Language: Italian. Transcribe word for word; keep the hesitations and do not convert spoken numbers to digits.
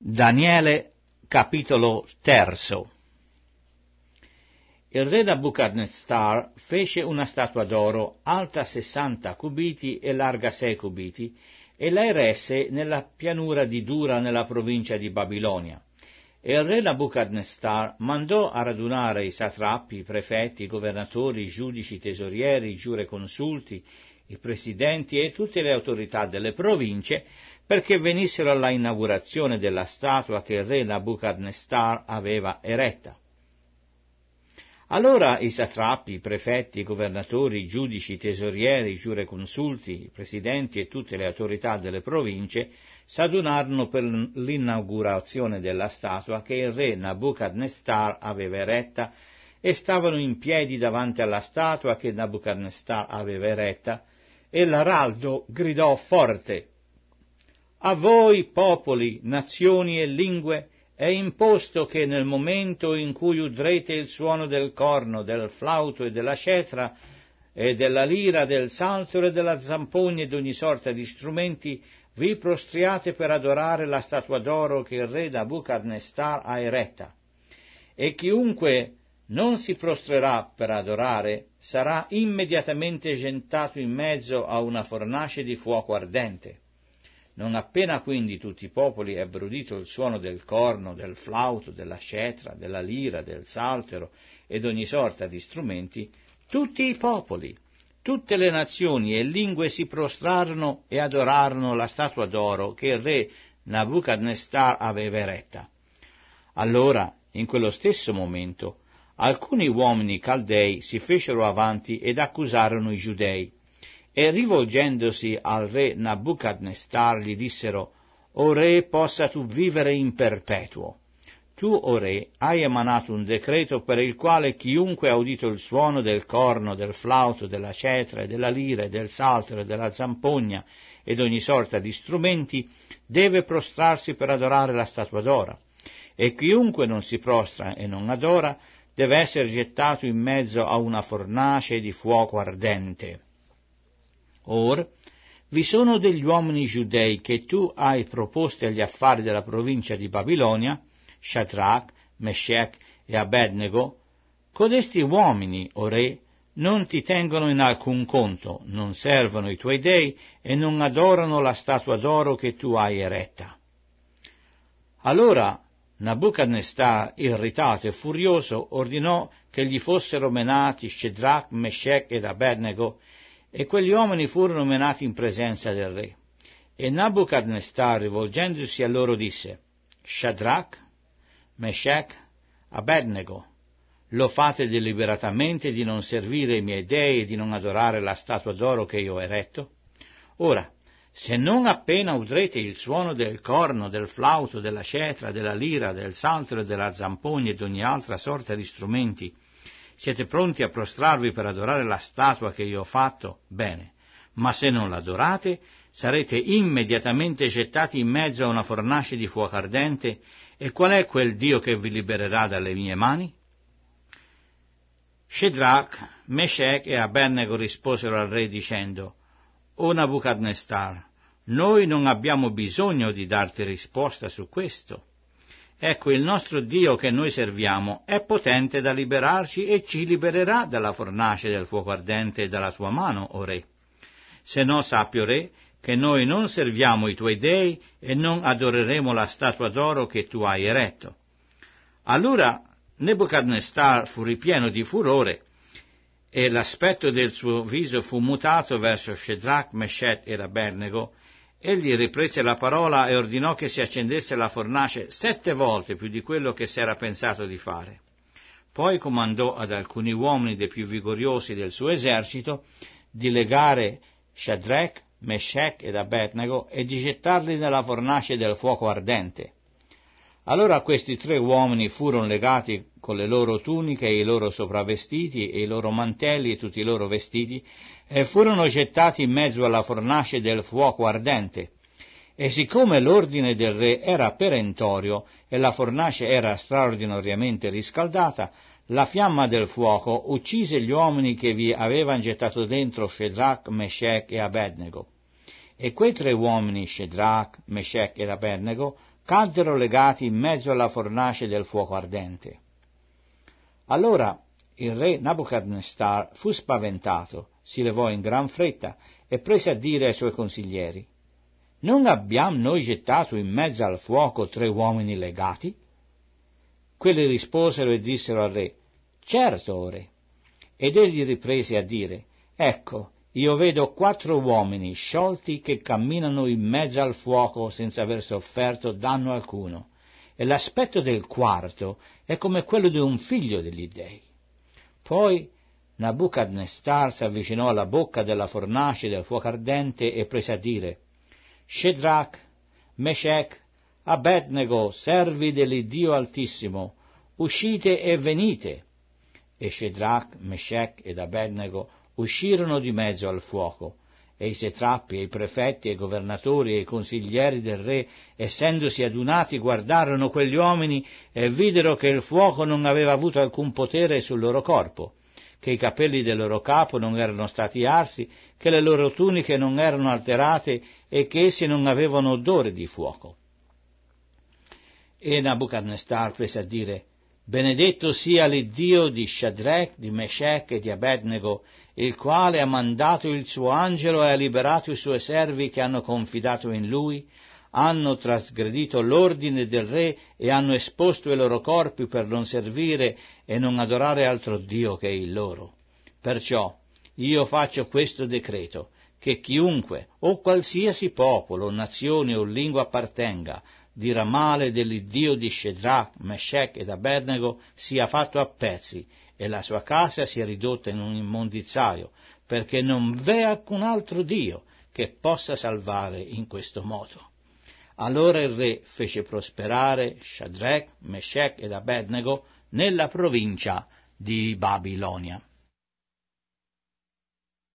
Daniele, capitolo terzo. Il re Nabucodonosor fece una statua d'oro alta sessanta cubiti e larga sei cubiti e la eresse nella pianura di Dura nella provincia di Babilonia. E il re Nabucodonosor mandò a radunare i satrapi, i prefetti, i governatori, i giudici, i tesorieri, i giureconsulti, i presidenti e tutte le autorità delle province perché venissero alla inaugurazione della statua che il re Nabucodonosor aveva eretta. Allora i satrapi, i prefetti, i governatori, i giudici, i tesorieri, i giureconsulti, i presidenti e tutte le autorità delle province s'adunarono per l'inaugurazione della statua che il re Nabucodonosor aveva eretta e stavano in piedi davanti alla statua che Nabucodonosor aveva eretta, e l'araldo gridò forte: «A voi, popoli, nazioni e lingue, è imposto che nel momento in cui udrete il suono del corno, del flauto e della cetra, e della lira, del saltero e della zampogna e di ogni sorta di strumenti, vi prostriate per adorare la statua d'oro che il re Nabucodonosor ha eretta. E chiunque non si prostrerà per adorare sarà immediatamente gettato in mezzo a una fornace di fuoco ardente». Non appena quindi tutti i popoli ebbero udito il suono del corno, del flauto, della cetra, della lira, del saltero e d'ogni sorta di strumenti, tutti i popoli, tutte le nazioni e lingue si prostrarono e adorarono la statua d'oro che il re Nabucodonosor aveva eretta. Allora, in quello stesso momento, alcuni uomini caldei si fecero avanti ed accusarono i giudei, e rivolgendosi al re Nabucodonosor gli dissero: «O re, possa tu vivere in perpetuo. Tu, o re, hai emanato un decreto per il quale chiunque ha udito il suono del corno, del flauto, della cetra e della lira e del saltero e della zampogna ed ogni sorta di strumenti deve prostrarsi per adorare la statua d'oro, e chiunque non si prostra e non adora deve essere gettato in mezzo a una fornace di fuoco ardente. Or, vi sono degli uomini giudei che tu hai proposti agli affari della provincia di Babilonia, Shadrach, Meshach e Abednego. Codesti uomini, o re, non ti tengono in alcun conto, non servono i tuoi dei e non adorano la statua d'oro che tu hai eretta». Allora Nabucodonosor, irritato e furioso, ordinò che gli fossero menati Shadrach, Meshach ed Abednego, e quegli uomini furono menati in presenza del re. E Nabucodonosor, rivolgendosi a loro, disse: «Shadrach, Meshach, Abednego, lo fate deliberatamente di non servire i miei dei e di non adorare la statua d'oro che io ho eretto? Ora, se non appena udrete il suono del corno, del flauto, della cetra, della lira, del saltero e della zampogna e di ogni altra sorta di strumenti, siete pronti a prostrarvi per adorare la statua che io ho fatto? Bene, ma se non l'adorate, sarete immediatamente gettati in mezzo a una fornace di fuoco ardente, e qual è quel Dio che vi libererà dalle mie mani?» Shadrach, Meshach e Abednego risposero al re dicendo: «O Nabucodonosor, noi non abbiamo bisogno di darti risposta su questo. Ecco, il nostro Dio che noi serviamo è potente da liberarci e ci libererà dalla fornace del fuoco ardente e dalla tua mano, o re. Se no, sappi, o re, che noi non serviamo i tuoi dei e non adoreremo la statua d'oro che tu hai eretto». Allora Nabucodonosor fu ripieno di furore, e l'aspetto del suo viso fu mutato verso Shadrach, Meshach ed Abednego. Egli riprese la parola e ordinò che si accendesse la fornace sette volte più di quello che si era pensato di fare. Poi comandò ad alcuni uomini dei più vigorosi del suo esercito di legare Shadrach, Meshach ed Abednego e di gettarli nella fornace del fuoco ardente. Allora questi tre uomini furono legati con le loro tuniche e i loro sopravvestiti e i loro mantelli e tutti i loro vestiti, e furono gettati in mezzo alla fornace del fuoco ardente. E siccome l'ordine del re era perentorio e la fornace era straordinariamente riscaldata, la fiamma del fuoco uccise gli uomini che vi avevano gettato dentro Shadrach, Meshach e Abednego. E quei tre uomini, Shadrach, Meshach ed Abednego, caddero legati in mezzo alla fornace del fuoco ardente. Allora il re Nabucodonosor fu spaventato, si levò in gran fretta e prese a dire ai suoi consiglieri: «Non abbiamo noi gettato in mezzo al fuoco tre uomini legati?» Quelli risposero e dissero al re: «Certo, o re». Ed egli riprese a dire: «Ecco, io vedo quattro uomini sciolti che camminano in mezzo al fuoco senza aver sofferto danno alcuno, e l'aspetto del quarto è come quello di un figlio degli dei». Poi Nabucodonosor si avvicinò alla bocca della fornace del fuoco ardente e prese a dire: «Shadrach, Meshach, Abednego, servi dell'Iddio Altissimo, uscite e venite». E Shadrach, Meshach ed Abednego uscirono di mezzo al fuoco, e i satrapi, e i prefetti, e i governatori, e i consiglieri del re, essendosi adunati, guardarono quegli uomini e videro che il fuoco non aveva avuto alcun potere sul loro corpo, che i capelli del loro capo non erano stati arsi, che le loro tuniche non erano alterate e che essi non avevano odore di fuoco. E Nabucodonosor prese a dire: «Benedetto sia l'Iddio di Shadrach, di Meshach e di Abednego, il quale ha mandato il suo angelo e ha liberato i suoi servi che hanno confidato in lui, hanno trasgredito l'ordine del re e hanno esposto i loro corpi per non servire e non adorare altro Dio che il loro. Perciò io faccio questo decreto, che chiunque o qualsiasi popolo, nazione o lingua appartenga, dirà male dell'Iddio di Shadrach, Meshach ed Abednego sia fatto a pezzi e la sua casa sia ridotta in un immondizzaio, perché non v'è alcun altro Dio che possa salvare in questo modo». Allora il re fece prosperare Shadrach, Meshach ed Abednego nella provincia di Babilonia.